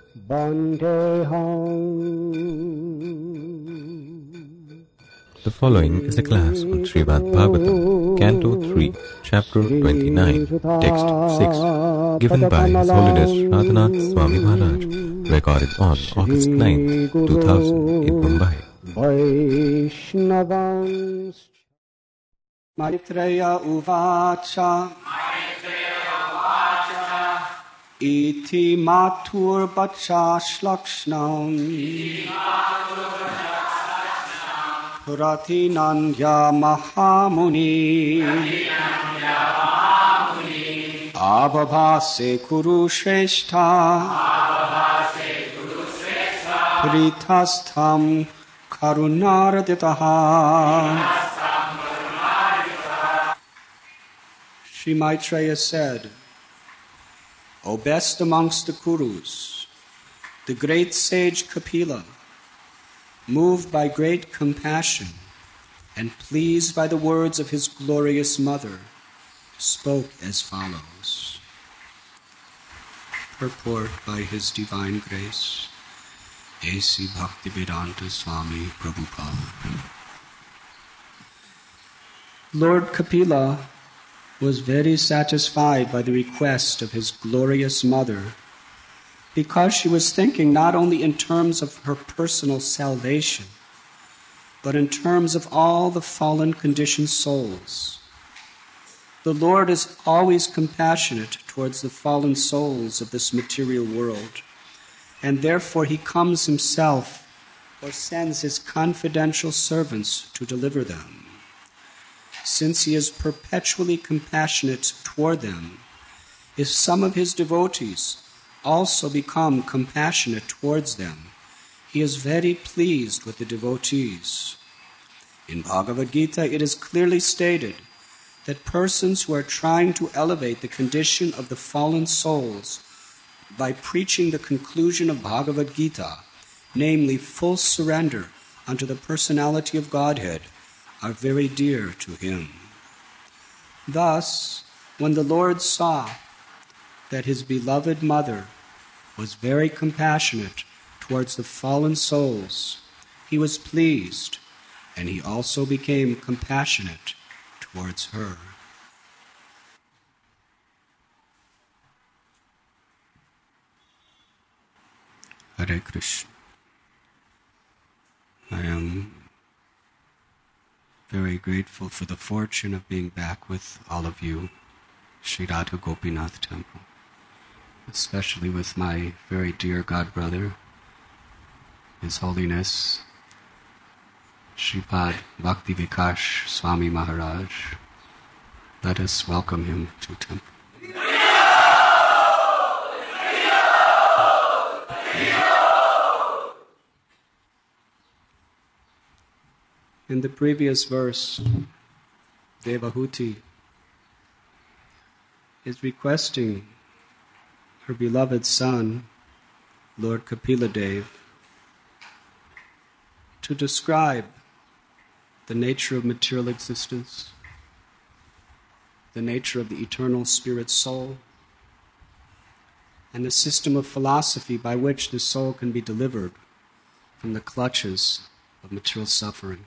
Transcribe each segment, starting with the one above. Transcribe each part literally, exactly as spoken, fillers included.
The following is a class on Srimad Bhagavatam, Canto three, Chapter twenty-nine, Text six, given by His Holiness Radhanath Swami Maharaj, recorded on August ninth, two thousand in Mumbai. Maitreya Uvacha Iti Matur Bacha Shlakshnam Purati Nandya Mahamuni Abhavase Kuru Shrestha Pritastham Karunaraditaha. Sri Maitreya said, O best amongst the Kurus, the great sage Kapila, moved by great compassion and pleased by the words of his glorious mother, spoke as follows. Purport by His Divine Grace, A C Bhaktivedanta Swami Prabhupada. Lord Kapila was very satisfied by the request of his glorious mother, because she was thinking not only in terms of her personal salvation, but in terms of all the fallen conditioned souls. The Lord is always compassionate towards the fallen souls of this material world, and therefore He comes Himself or sends His confidential servants to deliver them. Since He is perpetually compassionate toward them, if some of His devotees also become compassionate towards them, He is very pleased with the devotees. In Bhagavad Gita, it is clearly stated that persons who are trying to elevate the condition of the fallen souls by preaching the conclusion of Bhagavad Gita, namely full surrender unto the personality of Godhead, are very dear to Him. Thus, when the Lord saw that His beloved mother was very compassionate towards the fallen souls, He was pleased, and He also became compassionate towards her. Hare Krishna. I am very grateful for the fortune of being back with all of you, Sri Radha Gopinath Temple, especially with my very dear godbrother, His Holiness Shripad Bhakti Vikash Swami Maharaj. Let us welcome him to Temple. In the previous verse, Devahuti is requesting her beloved son, Lord Kapiladev, to describe the nature of material existence, the nature of the eternal spirit soul, and the system of philosophy by which the soul can be delivered from the clutches of material suffering.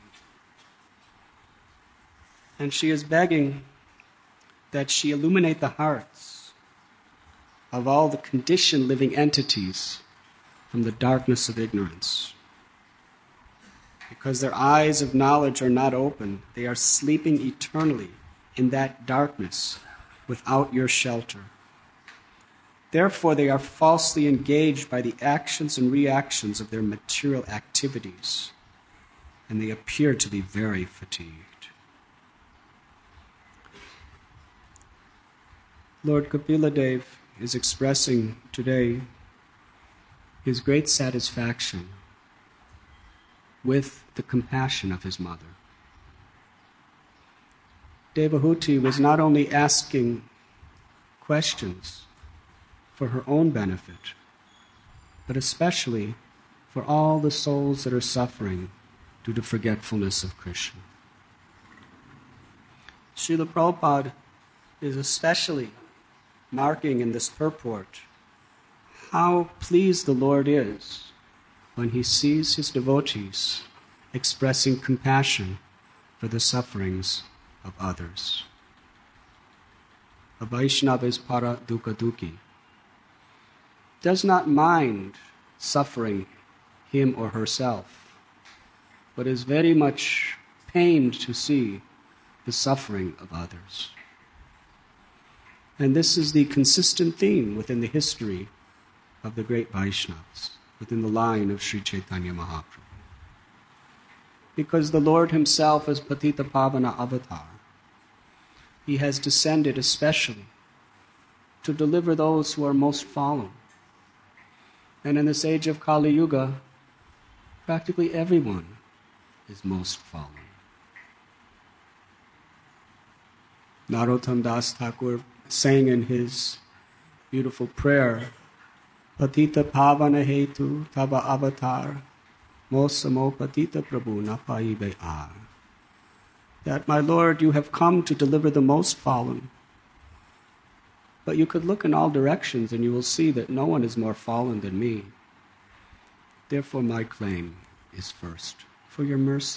And she is begging that she illuminate the hearts of all the conditioned living entities from the darkness of ignorance. Because their eyes of knowledge are not open, they are sleeping eternally in that darkness without your shelter. Therefore, they are falsely engaged by the actions and reactions of their material activities, and they appear to be very fatigued. Lord Kapiladev is expressing today his great satisfaction with the compassion of his mother. Devahuti was not only asking questions for her own benefit, but especially for all the souls that are suffering due to forgetfulness of Krishna. Srila Prabhupada is especially marking in this purport how pleased the Lord is when he sees his devotees expressing compassion for the sufferings of others. A Vaishnava is para dukkha dukhi, does not mind suffering him or herself, but is very much pained to see the suffering of others. And this is the consistent theme within the history of the great Vaishnavas, within the line of Sri Chaitanya Mahaprabhu. Because the Lord himself is Patita Pavana Avatar. He has descended especially to deliver those who are most fallen. And in this age of Kali Yuga, practically everyone is most fallen. Narottam Das Thakur sang in his beautiful prayer, Patita Pavana Hetu Tava Avatar, Mosamo Patita Prabhu Napaibe Ar. That, my Lord, you have come to deliver the most fallen. But you could look in all directions and you will see that no one is more fallen than me. Therefore my claim is first, for your mercy.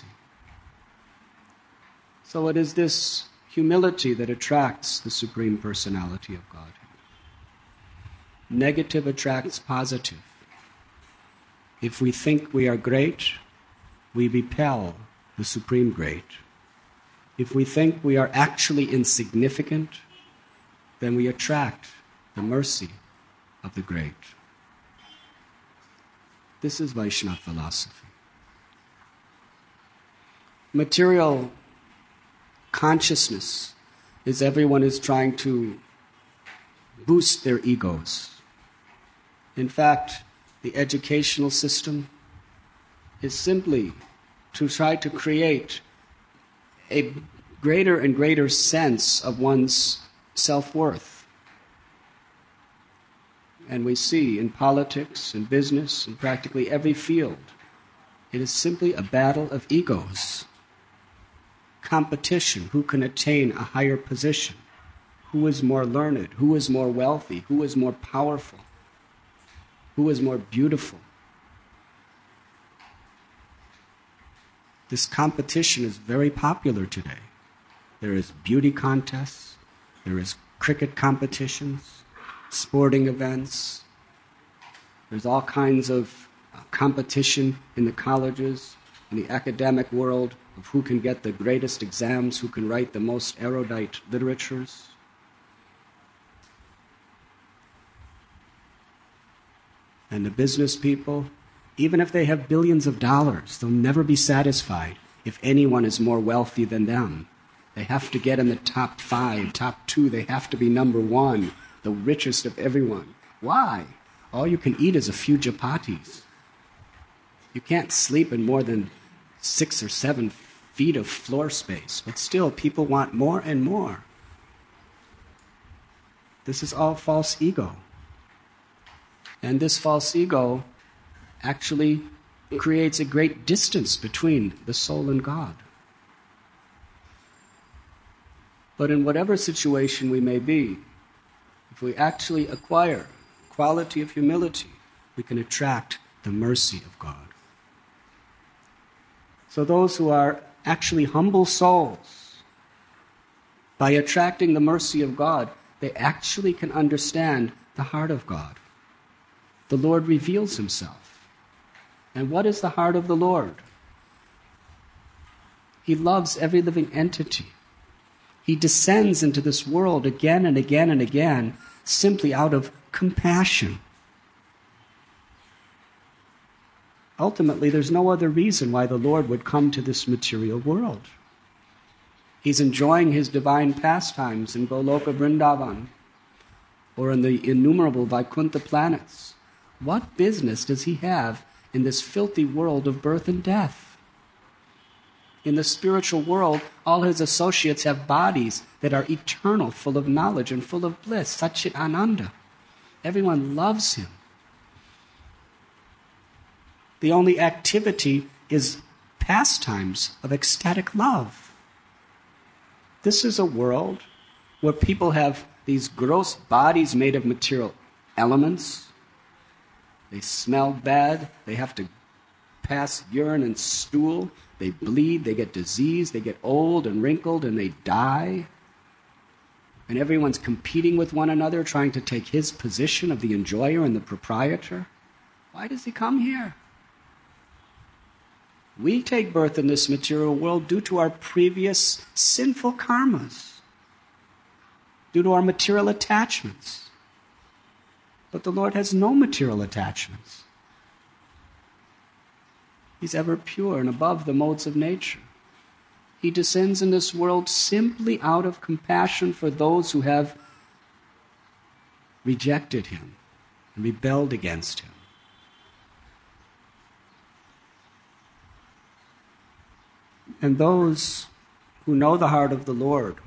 So it is this humility that attracts the Supreme Personality of Godhead. Negative attracts positive. If we think we are great, we repel the Supreme Great. If we think we are actually insignificant, then we attract the mercy of the great. This is Vaishnava philosophy. Material consciousness is everyone is trying to boost their egos. In fact, the educational system is simply to try to create a greater and greater sense of one's self-worth. And we see in politics and business and practically every field, it is simply a battle of egos. Competition, who can attain a higher position, who is more learned, who is more wealthy, who is more powerful, who is more beautiful. This competition is very popular today. There is beauty contests, there is cricket competitions, sporting events. There's all kinds of uh, competition in the colleges, in the academic world, of who can get the greatest exams, who can write the most erudite literatures. And the business people, even if they have billions of dollars, they'll never be satisfied if anyone is more wealthy than them. They have to get in the top five, top two. They have to be number one, the richest of everyone. Why? All you can eat is a few chapatis. You can't sleep in more than six or seven feet of floor space. But still, people want more and more. This is all false ego. And this false ego actually creates a great distance between the soul and God. But in whatever situation we may be, if we actually acquire quality of humility, we can attract the mercy of God. So those who are actually humble souls, by attracting the mercy of God, they actually can understand the heart of God. The Lord reveals himself. And what is the heart of the Lord? He loves every living entity. He descends into this world again and again and again simply out of compassion. Ultimately, there's no other reason why the Lord would come to this material world. He's enjoying his divine pastimes in Goloka Vrindavan or in the innumerable Vaikuntha planets. What business does he have in this filthy world of birth and death? In the spiritual world, all his associates have bodies that are eternal, full of knowledge and full of bliss, Satchit Ananda. Everyone loves him. The only activity is pastimes of ecstatic love. This is a world where people have these gross bodies made of material elements, They smell bad. They have to pass urine and stool. They bleed. They get disease. They get old and wrinkled and they die. And everyone's competing with one another, trying to take his position of the enjoyer and the proprietor. Why does he come here? We take birth in this material world due to our previous sinful karmas, due to our material attachments. But the Lord has no material attachments. He's ever pure and above the modes of nature. He descends in this world simply out of compassion for those who have rejected him and rebelled against him. And those who know the heart of the Lord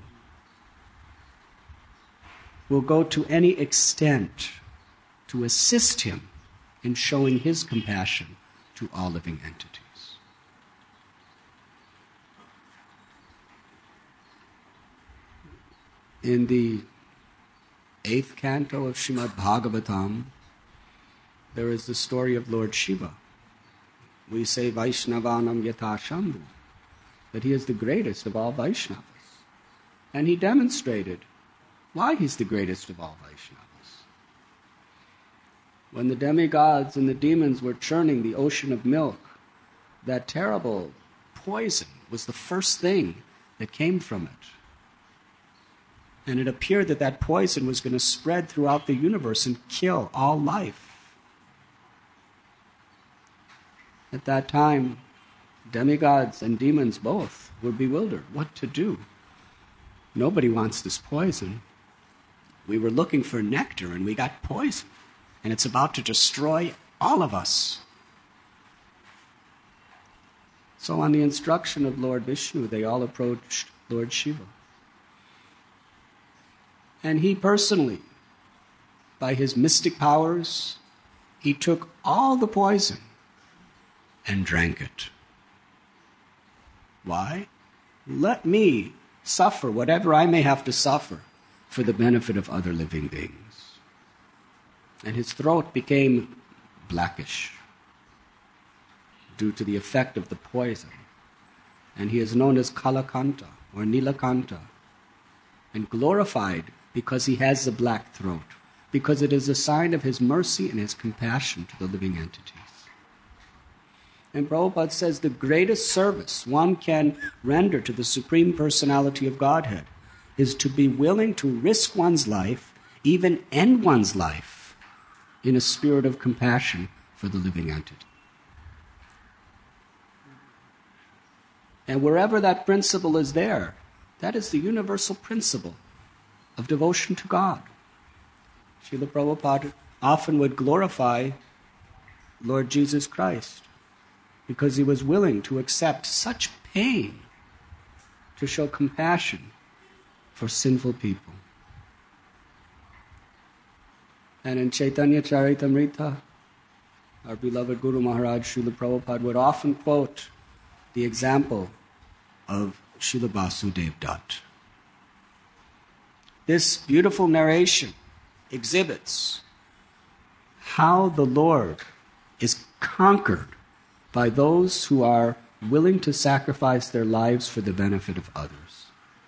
will go to any extent to assist him in showing his compassion to all living entities. In the eighth canto of Srimad Bhagavatam, there is the story of Lord Shiva. We say Vaishnavanam Yatha Shambhu, that he is the greatest of all Vaishnavas. And he demonstrated why he's the greatest of all Vaishnavas. When the demigods and the demons were churning the ocean of milk, that terrible poison was the first thing that came from it. And it appeared that that poison was going to spread throughout the universe and kill all life. At that time, demigods and demons both were bewildered. What to do? Nobody wants this poison. We were looking for nectar and we got poison. And it's about to destroy all of us. So on the instruction of Lord Vishnu, they all approached Lord Shiva. And he personally, by his mystic powers, he took all the poison and drank it. Why? Let me suffer whatever I may have to suffer for the benefit of other living beings. And his throat became blackish due to the effect of the poison. And he is known as Kalakanta or Nilakanta and glorified because he has the black throat, because it is a sign of his mercy and his compassion to the living entities. And Prabhupada says the greatest service one can render to the Supreme Personality of Godhead is to be willing to risk one's life, even end one's life, in a spirit of compassion for the living entity. And wherever that principle is there, that is the universal principle of devotion to God. Srila Prabhupada often would glorify Lord Jesus Christ because he was willing to accept such pain to show compassion for sinful people. And in Chaitanya Charitamrita, our beloved Guru Maharaj Srila Prabhupada would often quote the example of Srila Vasudev Dutt. This beautiful narration exhibits how the Lord is conquered by those who are willing to sacrifice their lives for the benefit of others.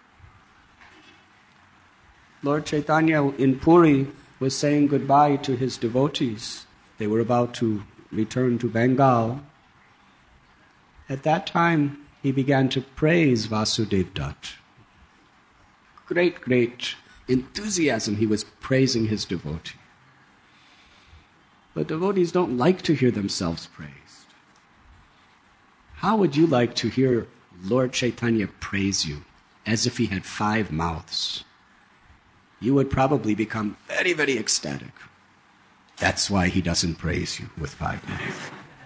Lord Chaitanya in Puri was saying goodbye to his devotees. They were about to return to Bengal. At that time, he began to praise Vasudev Dutt. Great, great enthusiasm, he was praising his devotee. But devotees don't like to hear themselves praised. How would you like to hear Lord Chaitanya praise you as if he had five mouths? You would probably become very, very ecstatic. That's why he doesn't praise you with five mouths.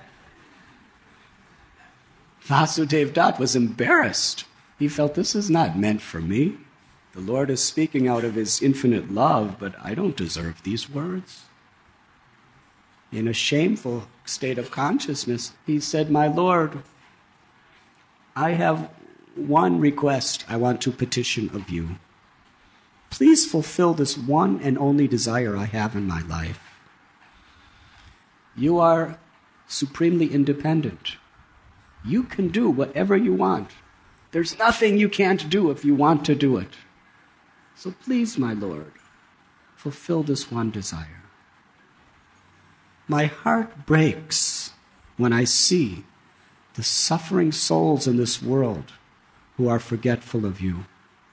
Vasudev Dutt was embarrassed. He felt, this is not meant for me. The Lord is speaking out of his infinite love, but I don't deserve these words. In a shameful state of consciousness, he said, my Lord, I have one request I want to petition of you. Please fulfill this one and only desire I have in my life. You are supremely independent. You can do whatever you want. There's nothing you can't do if you want to do it. So please, my Lord, fulfill this one desire. My heart breaks when I see the suffering souls in this world who are forgetful of you.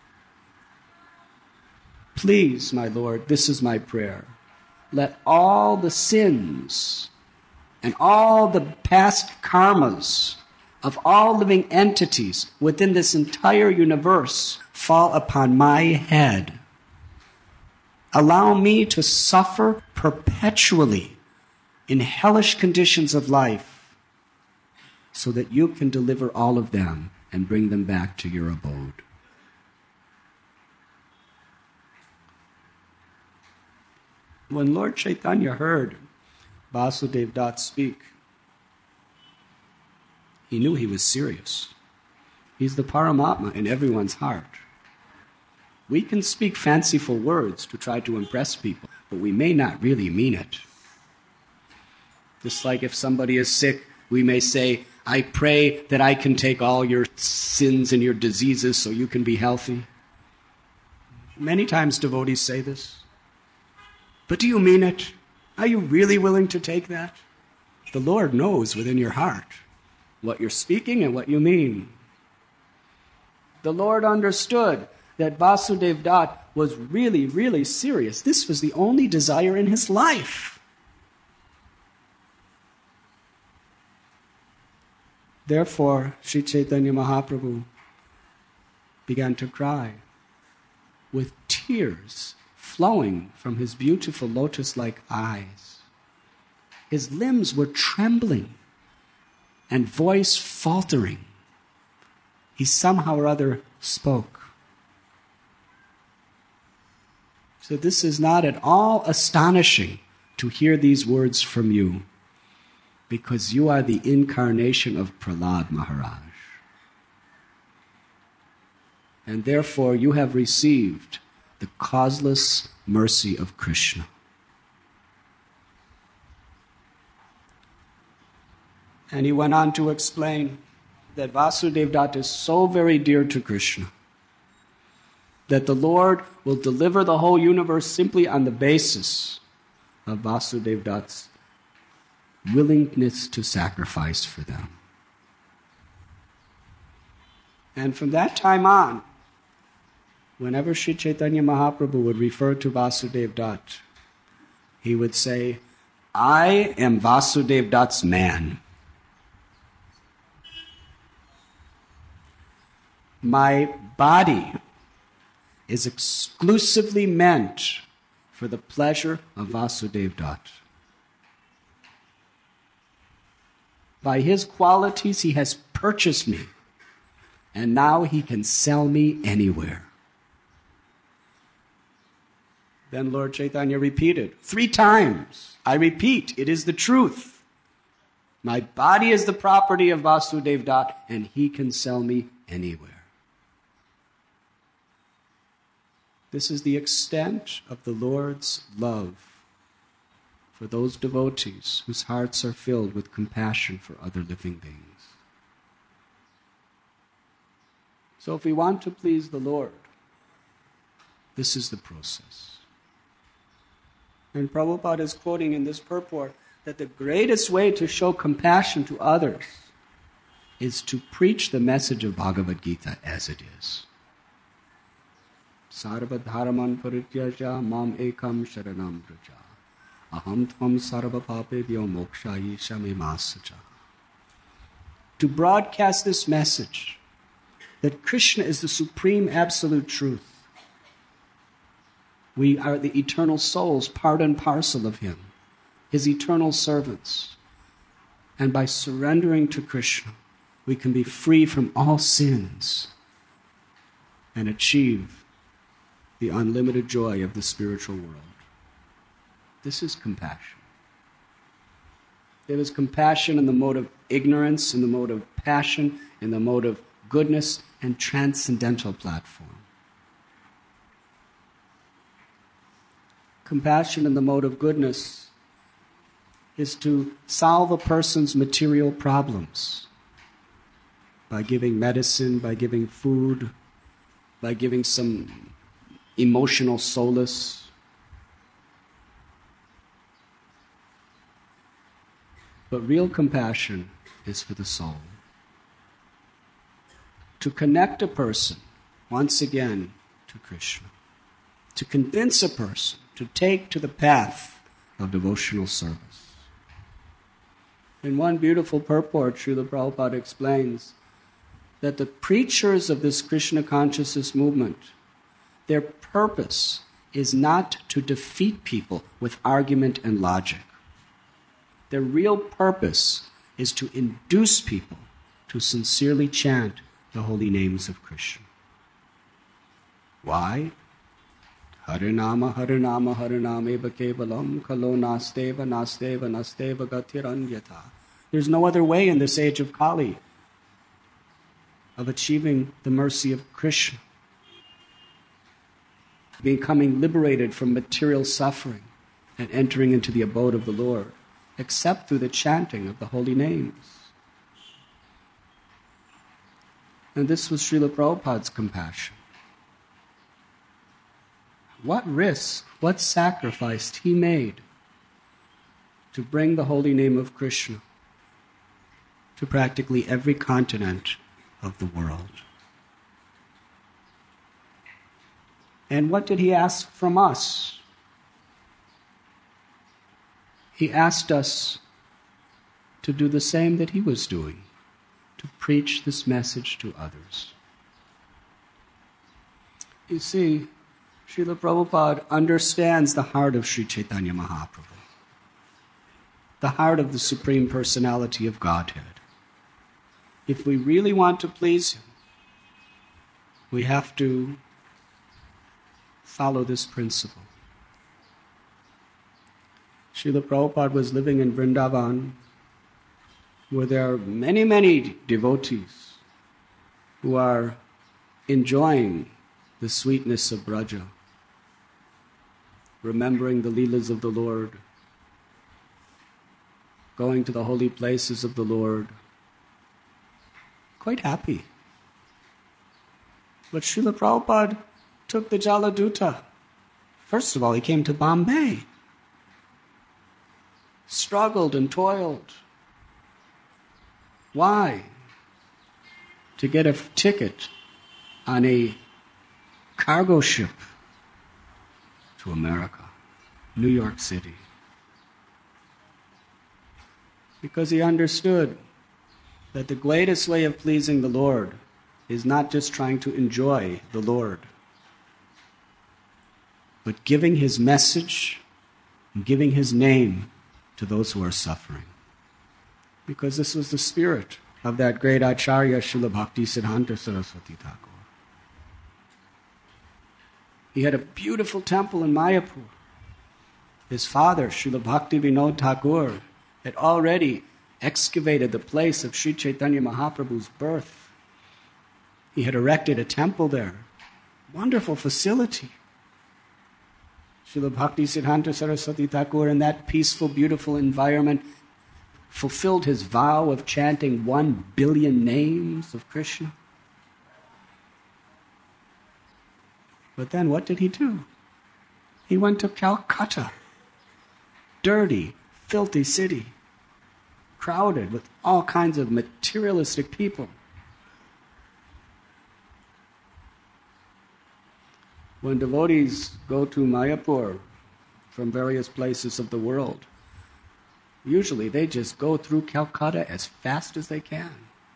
Please, my Lord, this is my prayer. Let all the sins and all the past karmas of all living entities within this entire universe fall upon my head. Allow me to suffer perpetually in hellish conditions of life so that you can deliver all of them and bring them back to your abode. When Lord Chaitanya heard Vasudev Dutt speak, he knew he was serious. He's the Paramatma in everyone's heart. We can speak fanciful words to try to impress people, but we may not really mean it. Just like if somebody is sick, we may say, I pray that I can take all your sins and your diseases so you can be healthy. Many times devotees say this. But do you mean it? Are you really willing to take that? The Lord knows within your heart what you're speaking and what you mean. The Lord understood that Vasudev Dutt was really, really serious. This was the only desire in his life. Therefore, Sri Chaitanya Mahaprabhu began to cry with tears flowing from his beautiful lotus-like eyes. His limbs were trembling and voice faltering. He somehow or other spoke. So this is not at all astonishing to hear these words from you, because you are the incarnation of Prahlad Maharaj. And therefore you have received the causeless mercy of Krishna. And he went on to explain that Vasudev Dutt is so very dear to Krishna that the Lord will deliver the whole universe simply on the basis of Vasudev Dutt's willingness to sacrifice for them. And from that time on, whenever Sri Chaitanya Mahaprabhu would refer to Vasudev Dutt, he would say, I am Vasudev Dutt's man. My body is exclusively meant for the pleasure of Vasudev Dutt. By his qualities, he has purchased me, and now he can sell me anywhere. Then Lord Chaitanya repeated three times, I repeat, it is the truth. My body is the property of Vasudev Dutt, and he can sell me anywhere. This is the extent of the Lord's love for those devotees whose hearts are filled with compassion for other living beings. So if we want to please the Lord, this is the process. And Prabhupada is quoting in this purport that the greatest way to show compassion to others is to preach the message of Bhagavad Gita as it is. Sarva dharman parityaja mam ekam sharanam vraja. Aham tvam sarva papebhyo mokshayi shamimasacha. To broadcast this message that Krishna is the supreme absolute truth. We are the eternal souls, part and parcel of him, his eternal servants. And by surrendering to Krishna, we can be free from all sins and achieve the unlimited joy of the spiritual world. This is compassion. There is compassion in the mode of ignorance, in the mode of passion, in the mode of goodness and transcendental platform. Compassion in the mode of goodness is to solve a person's material problems by giving medicine, by giving food, by giving some emotional solace. But real compassion is for the soul. To connect a person, once again, to Krishna. To convince a person to take to the path of devotional service. In one beautiful purport, Srila Prabhupada explains that the preachers of this Krishna consciousness movement, their purpose is not to defeat people with argument and logic. Their real purpose is to induce people to sincerely chant the holy names of Krishna. Why? Harinama, Harinama, Harinameva Kevalam, Kalo Nasteva, Nasteva, Nasteva Gatiranyata. There's no other way in this age of Kali of achieving the mercy of Krishna, becoming liberated from material suffering and entering into the abode of the Lord, except through the chanting of the holy names. And this was Srila Prabhupada's compassion. What risk, what sacrifice he made to bring the holy name of Krishna to practically every continent of the world. And what did he ask from us? He asked us to do the same that he was doing, to preach this message to others. You see, Srila Prabhupada understands the heart of Sri Chaitanya Mahaprabhu, the heart of the Supreme Personality of Godhead. If we really want to please him, we have to follow this principle. Srila Prabhupada was living in Vrindavan, where there are many, many devotees who are enjoying the sweetness of Braja, remembering the Leelas of the Lord, going to the holy places of the Lord, quite happy. But Srila Prabhupada took the Jaladuta. First of all, he came to Bombay, struggled and toiled. Why? To get a ticket on a cargo ship to America, New York City. Because he understood that the greatest way of pleasing the Lord is not just trying to enjoy the Lord, but giving his message and giving his name to those who are suffering. Because this was the spirit of that great Acharya, Srila Bhaktisiddhanta Saraswati Thakur. He had a beautiful temple in Mayapur. His father, Srila Bhakti Vinod Thakur, had already excavated the place of Sri Chaitanya Mahaprabhu's birth. He had erected a temple there. Wonderful facility. Srila Bhaktisiddhanta Saraswati Thakur, in that peaceful, beautiful environment, fulfilled his vow of chanting one billion names of Krishna. But then what did he do? He went to Calcutta, dirty, filthy city, crowded with all kinds of materialistic people. When devotees go to Mayapur from various places of the world, usually they just go through Calcutta as fast as they can,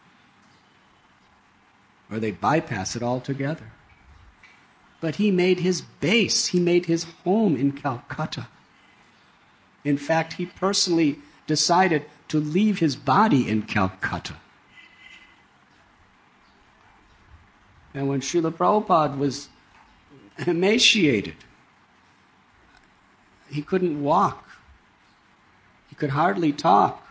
or they bypass it altogether. But he made his base, he made his home in Calcutta. In fact, he personally decided to leave his body in Calcutta. And when Srila Prabhupada was emaciated, he couldn't walk, he could hardly talk.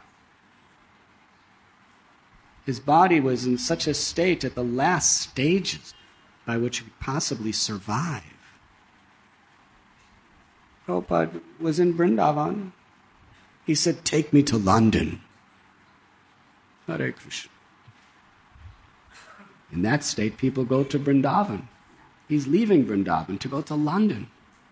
His body was in such a state at the last stages by which he could possibly survive. Prabhupada was in Vrindavan, He said, take me to London. Hare Krishna. In that state, people go to Vrindavan. He's leaving Vrindavan to go to London.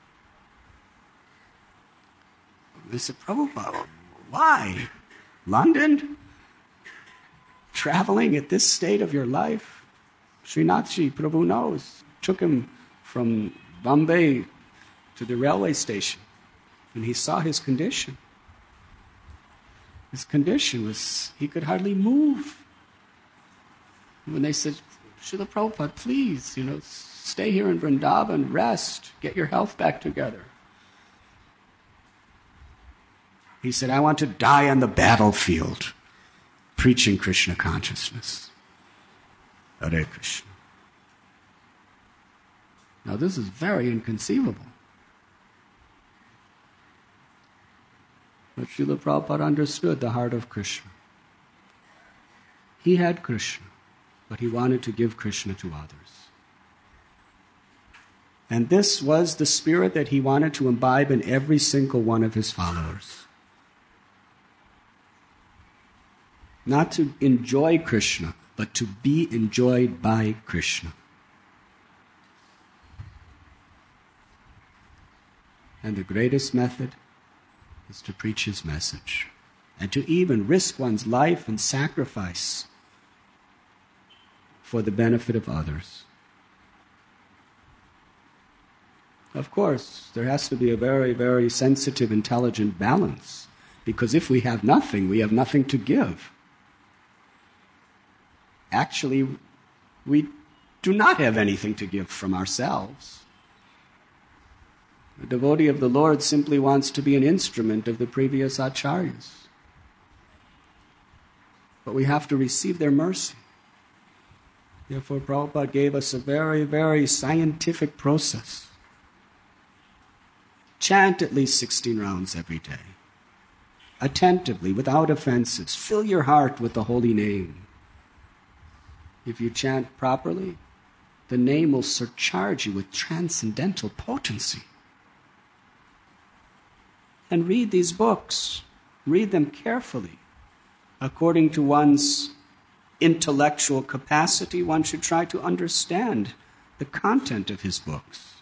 They said, Prabhupada, why? London? Traveling at this state of your life? Srinathji, Prabhu knows, took him from Bombay to the railway station, and he saw his condition. His condition was, he could hardly move. When they said, Srila Prabhupada, please, you know, stay here in Vrindavan, rest, get your health back together. He said, I want to die on the battlefield, preaching Krishna consciousness. Hare Krishna. Now this is very inconceivable. But Srila Prabhupada understood the heart of Krishna. He had Krishna, but he wanted to give Krishna to others. And this was the spirit that he wanted to imbibe in every single one of his followers. Not to enjoy Krishna, but to be enjoyed by Krishna. And the greatest method is to preach his message, and to even risk one's life and sacrifice for the benefit of others. Of course, there has to be a very, very sensitive, intelligent balance, because if we have nothing, we have nothing to give. Actually, we do not have anything to give from ourselves. A devotee of the Lord simply wants to be an instrument of the previous acharyas. But we have to receive their mercy. Therefore, Prabhupada gave us a very, very scientific process. Chant at least sixteen rounds every day. Attentively, without offenses. Fill your heart with the holy name. If you chant properly, the name will surcharge you with transcendental potency. And read these books. Read them carefully. According to one's intellectual capacity, one should try to understand the content of his books.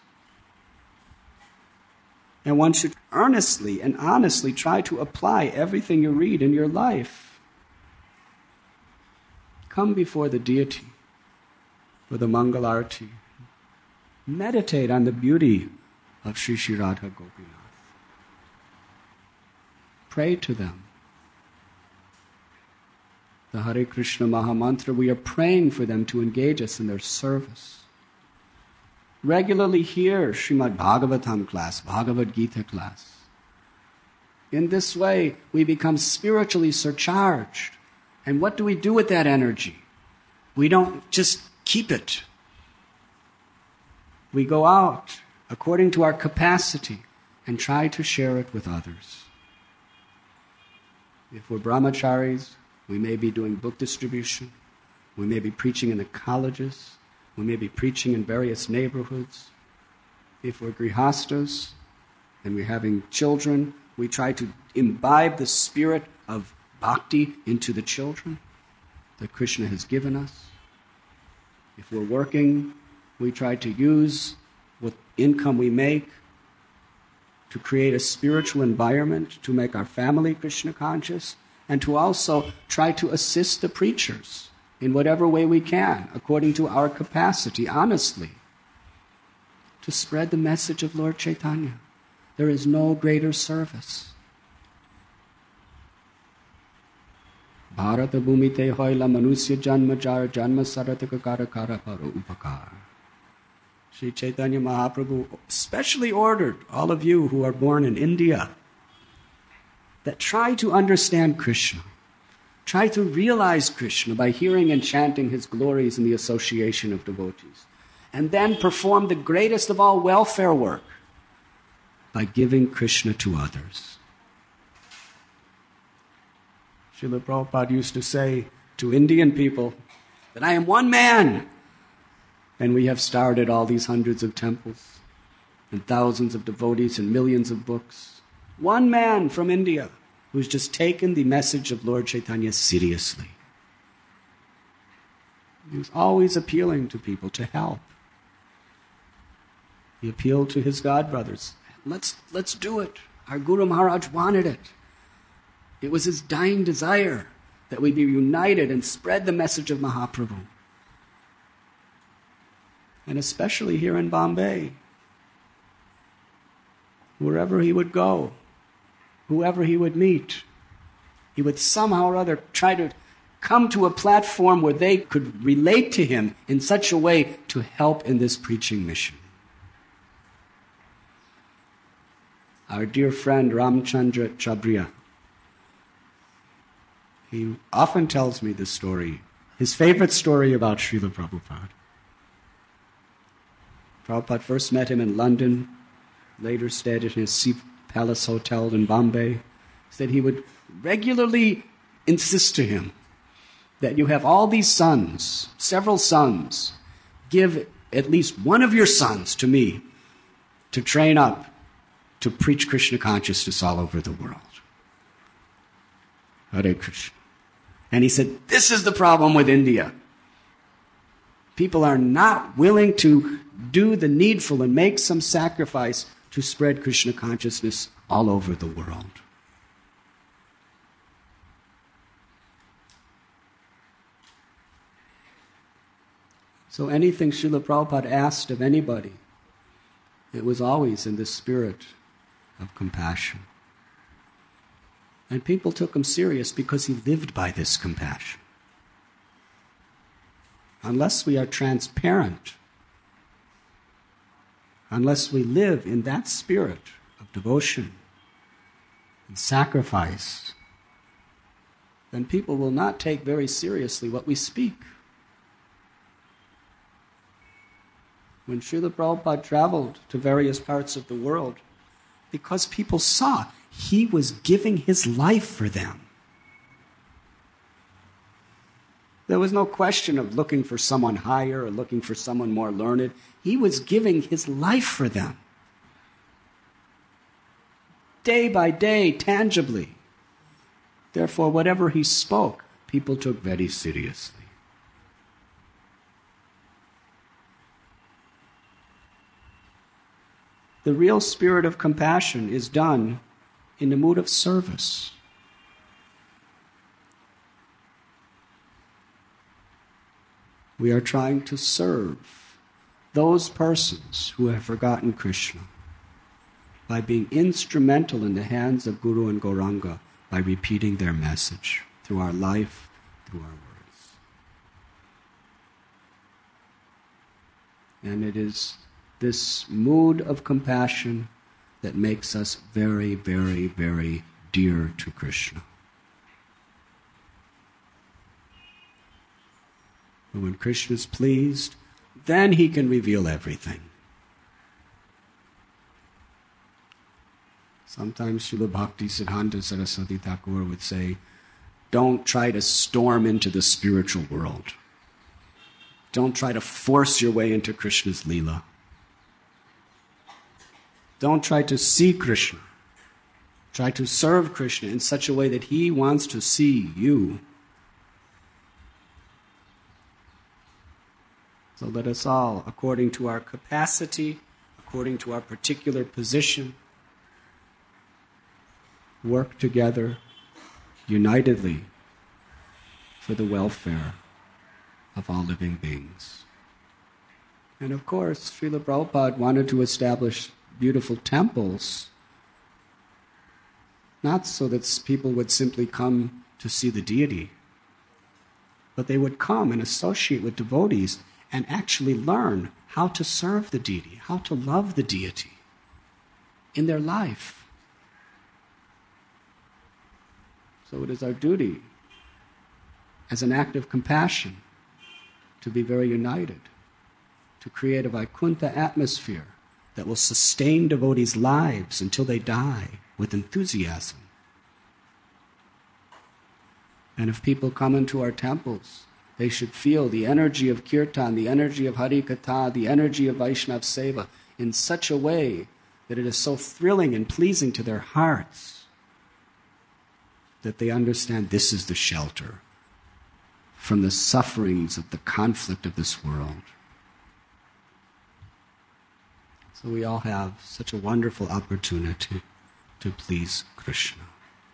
And one should earnestly and honestly try to apply everything you read in your life. Come before the deity for the Mangal Arati. Meditate on the beauty of Sri Sri Radha Gopinath. Pray to them. The Hare Krishna Mahamantra, we are praying for them to engage us in their service. Regularly hear Srimad Bhagavatam class, Bhagavad Gita class. In this way, we become spiritually surcharged. And what do we do with that energy? We don't just keep it. We go out according to our capacity and try to share it with others. If we're brahmacharis, we may be doing book distribution. We may be preaching in the colleges. We may be preaching in various neighborhoods. If we're grihastas and we're having children, we try to imbibe the spirit of bhakti into the children that Krishna has given us. If we're working, we try to use what income we make to create a spiritual environment to make our family Krishna conscious, and to also try to assist the preachers in whatever way we can, according to our capacity, honestly, to spread the message of Lord Chaitanya. There is no greater service. Bharata bhumite hoila manusya janma jar janma sarataka kara kara paro upakar. Sri Chaitanya Mahaprabhu specially ordered all of you who are born in India that try to understand Krishna. Try to realize Krishna by hearing and chanting his glories in the association of devotees. And then perform the greatest of all welfare work by giving Krishna to others. Srila Prabhupada used to say to Indian people that I am one man. And we have started all these hundreds of temples and thousands of devotees and millions of books. One man from India. who's just taken the message of Lord Chaitanya seriously. He was always appealing to people to help. He appealed to his godbrothers. Let's, let's do it. Our Guru Maharaj wanted it. It was his dying desire that we be united and spread the message of Mahaprabhu. And especially here in Bombay, wherever he would go, whoever he would meet, he would somehow or other try to come to a platform where they could relate to him in such a way to help in this preaching mission. Our dear friend Ramchandra Chabriya, he often tells me this story, his favorite story about Srila Prabhupada. Prabhupada first met him in London, later stayed at his Sea Palace Hotel in Bombay. He said he would regularly insist to him that you have all these sons, several sons, give at least one of your sons to me to train up to preach Krishna consciousness all over the world. Hare Krishna. And he said, this is the problem with India. People are not willing to do the needful and make some sacrifice to spread Krishna consciousness all over the world. So anything Srila Prabhupada asked of anybody, it was always in the spirit of compassion. And people took him serious because he lived by this compassion. Unless we are transparent, unless we live in that spirit of devotion and sacrifice, then people will not take very seriously what we speak. When Srila Prabhupada traveled to various parts of the world, because people saw he was giving his life for them. There was no question of looking for someone higher or looking for someone more learned. He was giving his life for them. Day by day, tangibly. Therefore, whatever he spoke, people took very seriously. The real spirit of compassion is done in the mood of service. We are trying to serve those persons who have forgotten Krishna by being instrumental in the hands of Guru and Gauranga by repeating their message through our life, through our words. And it is this mood of compassion that makes us very, very, very dear to Krishna. And when Krishna is pleased, then he can reveal everything. Sometimes Srila Bhakti Siddhanta Saraswati Thakur would say, don't try to storm into the spiritual world. Don't try to force your way into Krishna's Leela. Don't try to see Krishna. Try to serve Krishna in such a way that he wants to see you. So let us all, according to our capacity, according to our particular position, work together unitedly for the welfare of all living beings. And of course, Srila Prabhupada wanted to establish beautiful temples, not so that people would simply come to see the deity, but they would come and associate with devotees and actually learn how to serve the deity, how to love the deity in their life. So it is our duty, as an act of compassion, to be very united, to create a Vaikuntha atmosphere that will sustain devotees' lives until they die with enthusiasm. And if people come into our temples, they should feel the energy of Kirtan, the energy of Hari Katha, the energy of Vaishnav Seva in such a way that it is so thrilling and pleasing to their hearts that they understand this is the shelter from the sufferings of the conflict of this world. So we all have such a wonderful opportunity to please Krishna.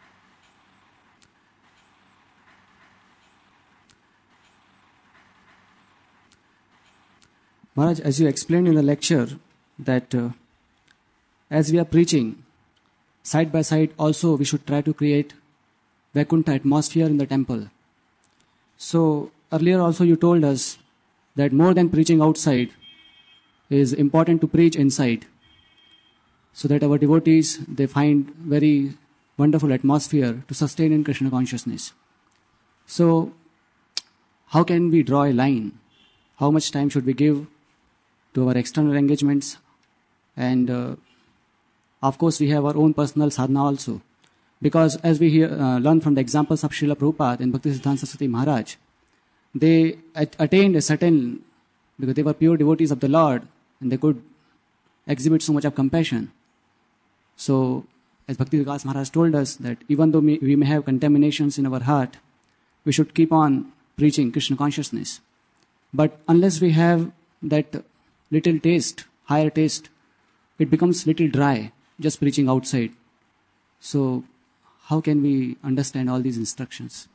Maharaj, as you explained in the lecture, that uh, as we are preaching, side by side also we should try to create Vaikuntha atmosphere in the temple. So earlier also you told us that more than preaching outside, it is important to preach inside, so that our devotees, they find very wonderful atmosphere to sustain in Krishna consciousness. So how can we draw a line? How much time should we give to our external engagements? And uh, of course we have our own personal sadhana also. Because as we hear, uh, learn from the examples of Srila Prabhupada and Bhaktisiddhanta Saraswati Maharaj, they at- attained a certain, because they were pure devotees of the Lord, and they could exhibit so much of compassion. So, as Bhakti Vikas Maharaj told us, that even though we may have contaminations in our heart, we should keep on preaching Krishna consciousness. But unless we have that little taste, higher taste, it becomes little dry, just preaching outside. So, how can we understand all these instructions?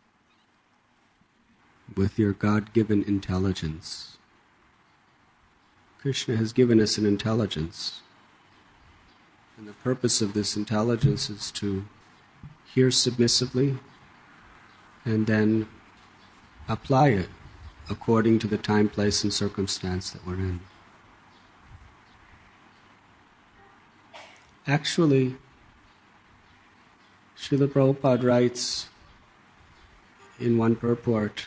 With your God-given intelligence. Krishna has given us an intelligence. And the purpose of this intelligence is to hear submissively and then apply it according to the time, place, and circumstance that we're in. Actually, Srila Prabhupada writes in one purport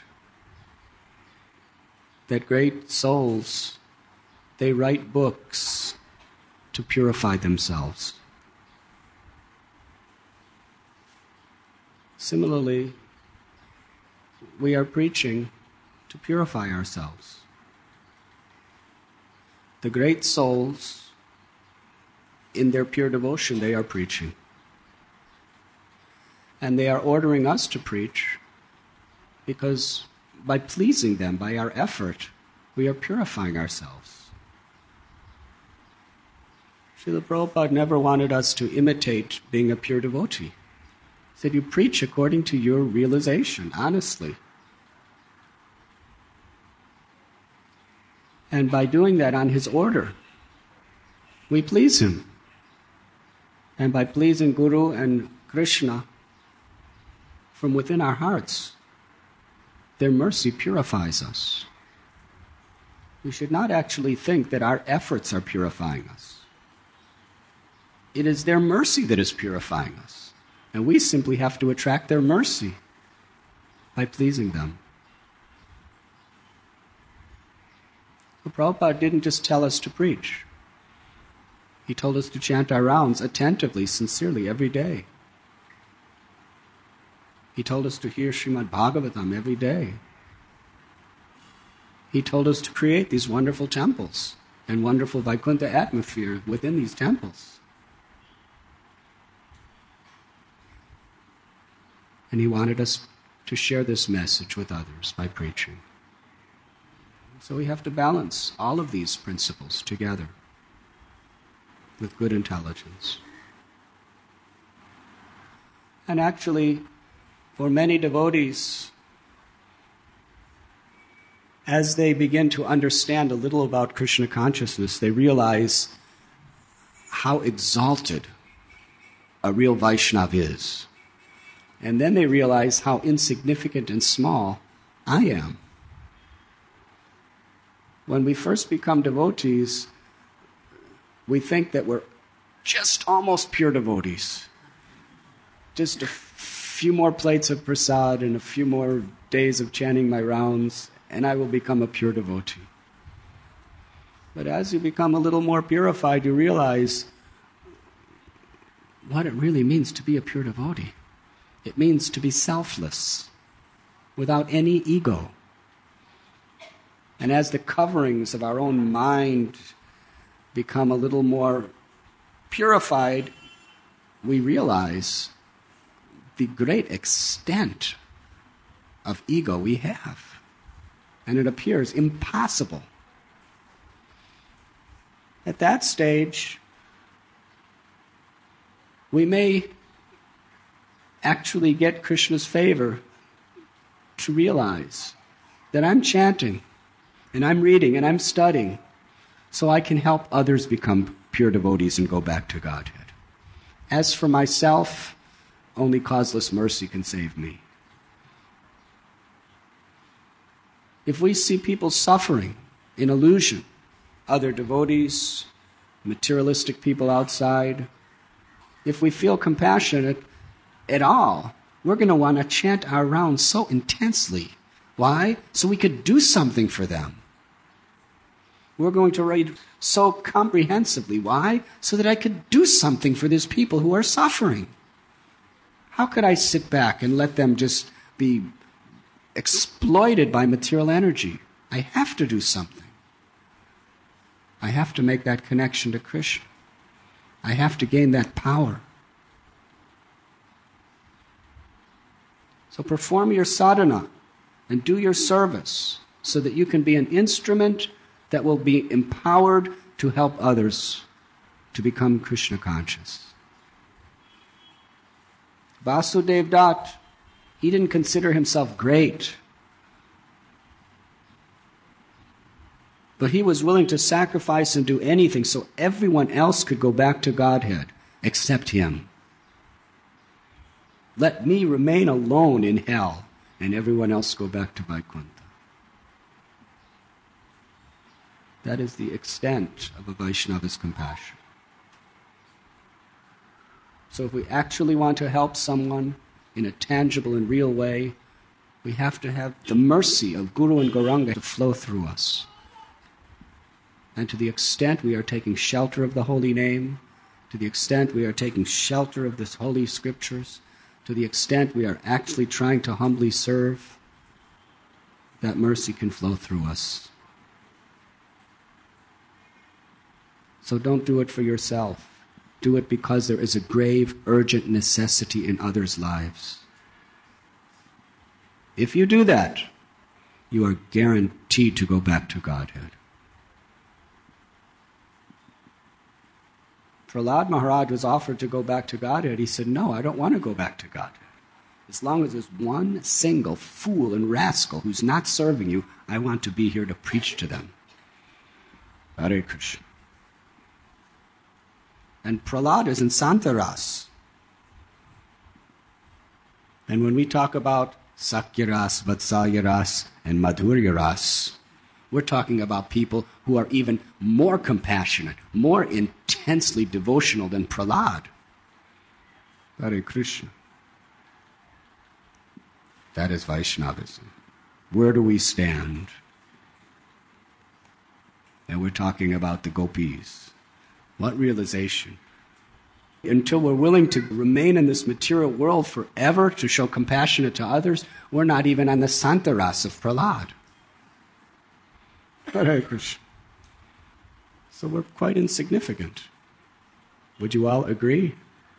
that great souls, they write books to purify themselves. Similarly, we are preaching to purify ourselves. The great souls, in their pure devotion, they are preaching. And they are ordering us to preach because by pleasing them, by our effort, we are purifying ourselves. Srila Prabhupada never wanted us to imitate being a pure devotee. He said, you preach according to your realization, honestly. And by doing that on his order, we please him. And by pleasing Guru and Krishna from within our hearts, their mercy purifies us. We should not actually think that our efforts are purifying us. It is their mercy that is purifying us. And we simply have to attract their mercy by pleasing them. So Prabhupada didn't just tell us to preach. He told us to chant our rounds attentively, sincerely, every day. He told us to hear Srimad Bhagavatam every day. He told us to create these wonderful temples and wonderful Vaikuntha atmosphere within these temples. And he wanted us to share this message with others by preaching. So we have to balance all of these principles together with good intelligence. And actually, for many devotees, as they begin to understand a little about Krishna consciousness, they realize how exalted a real Vaishnava is. And then they realize how insignificant and small I am. When we first become devotees, we think that we're just almost pure devotees. Just a few more plates of prasad and a few more days of chanting my rounds, and I will become a pure devotee. But as you become a little more purified, you realize what it really means to be a pure devotee. It means to be selfless, without any ego. And as the coverings of our own mind become a little more purified, we realize the great extent of ego we have. And it appears impossible. At that stage, we may actually get Krishna's favor to realize that I'm chanting, and I'm reading, and I'm studying, so I can help others become pure devotees and go back to Godhead. As for myself, only causeless mercy can save me. If we see people suffering in illusion, other devotees, materialistic people outside, if we feel compassionate at all, we're going to want to chant our rounds so intensely. Why? So we could do something for them. We're going to read so comprehensively. Why? So that I could do something for these people who are suffering. How could I sit back and let them just be exploited by material energy? I have to do something. I have to make that connection to Krishna. I have to gain that power. So perform your sadhana and do your service so that you can be an instrument that will be empowered to help others to become Krishna conscious. Vasudev Dutt, he didn't consider himself great, but he was willing to sacrifice and do anything so everyone else could go back to Godhead except him. Let me remain alone in hell and everyone else go back to Vaikuntha. That is the extent of a Vaishnava's compassion. So if we actually want to help someone in a tangible and real way, we have to have the mercy of Guru and Gauranga to flow through us. And to the extent we are taking shelter of the holy name, to the extent we are taking shelter of the holy scriptures, to the extent we are actually trying to humbly serve, that mercy can flow through us. So don't do it for yourself. Do it because there is a grave, urgent necessity in others' lives. If you do that, you are guaranteed to go back to Godhead. Prahlad Maharaj was offered to go back to Godhead. He said, no, I don't want to go back to Godhead. As long as there's one single fool and rascal who's not serving you, I want to be here to preach to them. Hare Krishna. And Prahlad is in Santaras. And when we talk about Sakyaras, Vatsalyaras, and Madhuryaras, we're talking about people who are even more compassionate, more intensely devotional than Prahlad. Hare Krishna. That is Vaishnavism. Where do we stand? And we're talking about the gopis. What realization? Until we're willing to remain in this material world forever to show compassion to others, we're not even on the Santaras of Prahlad. Hare Krishna. So we're quite insignificant. Would you all agree?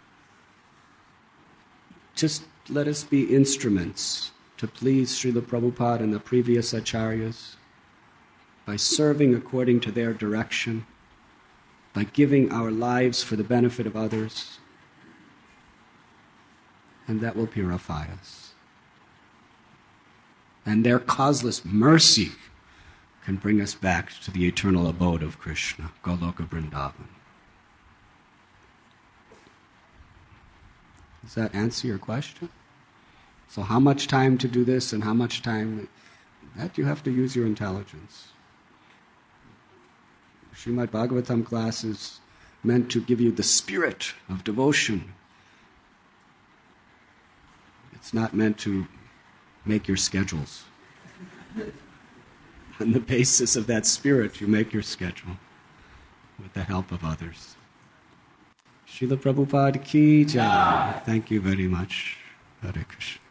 Just let us be instruments to please Srila Prabhupada and the previous acharyas by serving according to their direction, by giving our lives for the benefit of others, and that will purify us. And their causeless mercy can bring us back to the eternal abode of Krishna, Goloka Vrindavan. Does that answer your question? So how much time to do this and how much time? That you have to use your intelligence. Srimad Bhagavatam class is meant to give you the spirit of devotion. It's not meant to make your schedules. On the basis of that spirit, you make your schedule with the help of others. Srila Prabhupada ki jai. Thank you very much. Hare Krishna.